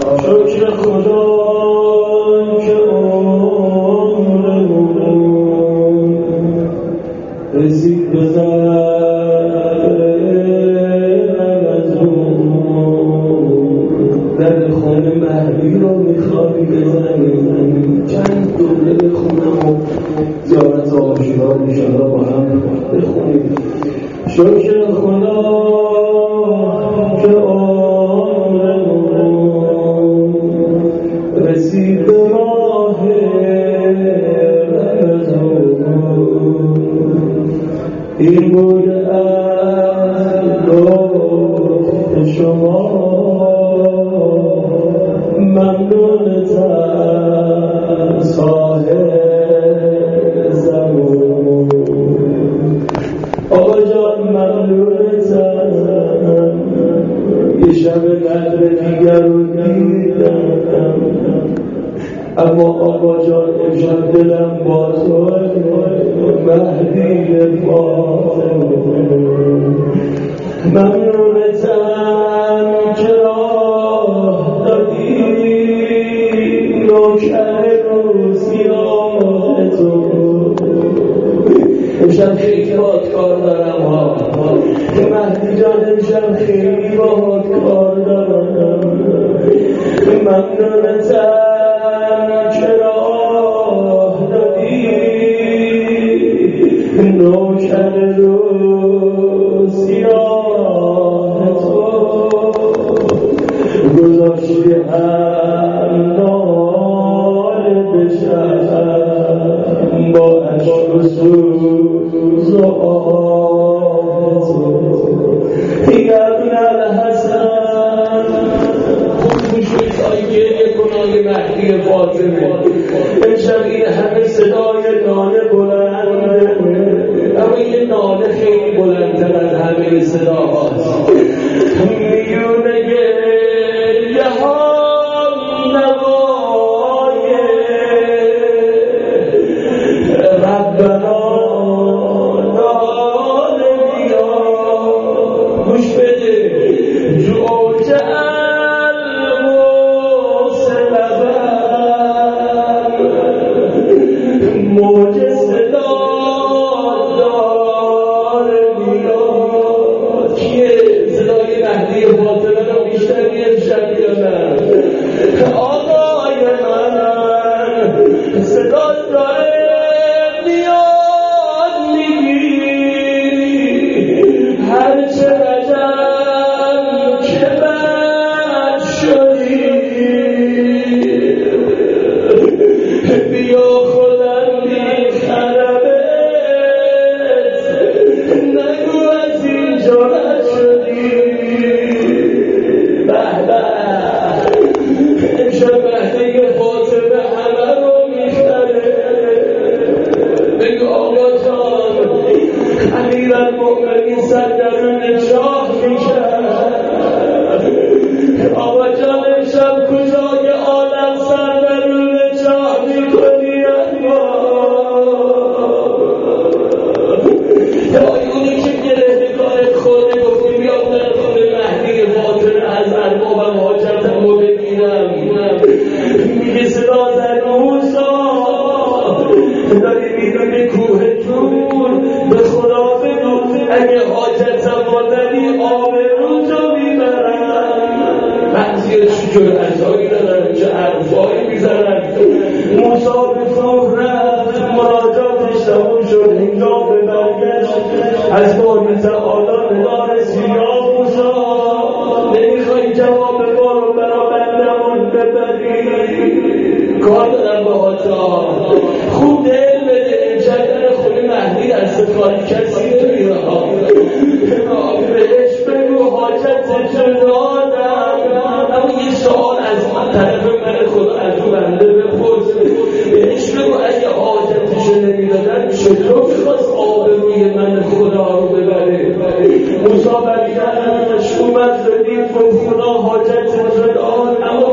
شکر خدا که عمرمون رسید به در خونه مهدی رو میخوابی بزنیم چند دوره بخونم و زیارت آشورا انشاءالله با هم بخونیم. شکر خدا که عمرمون رسید به ماه رمضان، این بود از لطف شما ممنونتم صاحب زمان. آقا جان ممنونتم، یه شب قدر دیگر رو دیدم، اما آقا جان امشب دلم با تو مهدی فاطمه. ممنونتم که راه دادی نوکر روزیات تو. امشب خیلی باهات کار دارم ها مهدی جان، امشب خیلی باهات کار دارم. ممنونتم که راه دادی نوکر روزیات تو. گذاشتی امنال بشم با عشق و سوز و آه تو. ابن الحسن خوب گوشید آیه کنال مهدی فاطمه. امشب این همه صدای ناله بلنده، اما یه ناله خیلی بلندتر از همه صداهاست. میونه گریه ها نوای ربنا ناله بیا. گوش بده جوج الموسل موج صدا دار بیا. کیه صدای مهدی فاطمه رو بیشتری امشب بیانم؟ آقای من صدا داره میاد میگی هرچه رجب که من شدی بیا خودم بیخرمت نگو از اینجا نشدی. به به امشب مهدی فاطمه همه رو میخره. بگو آقا جان امیرالمؤمنین سر درون چاه میکرد. آقا جان امشب کجای عالم سر درون چاه میکنی؟ آیونی که گرفتگارت خورده گفتی بیاد در خونه مهدی فاطمه از ارباب حاجتم رو بگیرم. میگه صدا زد موسا داری میدونی کوه تور به خدا بگو اگه حاجتم رو ندی آب روزو میبرم. بعضی چه جرعتهایی دارن، چه حرفایی میزنن. موسا به کوه رفت، مناجاتش تموم شد، هنگام برگشت از باری تعالی ندارسی یا موسا نمیخوای جواب ما رو برا بندمون ببری؟ کار دارم با حاجا خوب دل بده. امشب در خونه مهدی دست کاری کسی نمیره بهش بگو حاجت جدادم. اما یه سوال از طرف من خدا از اون بنده بپرس، بهش بگو اگه حاجتشو نمیدادن چطور میخواست آبروی من خدا رو ببره؟ موسی برگشت اومد دید خدا حاجت رو داد، اما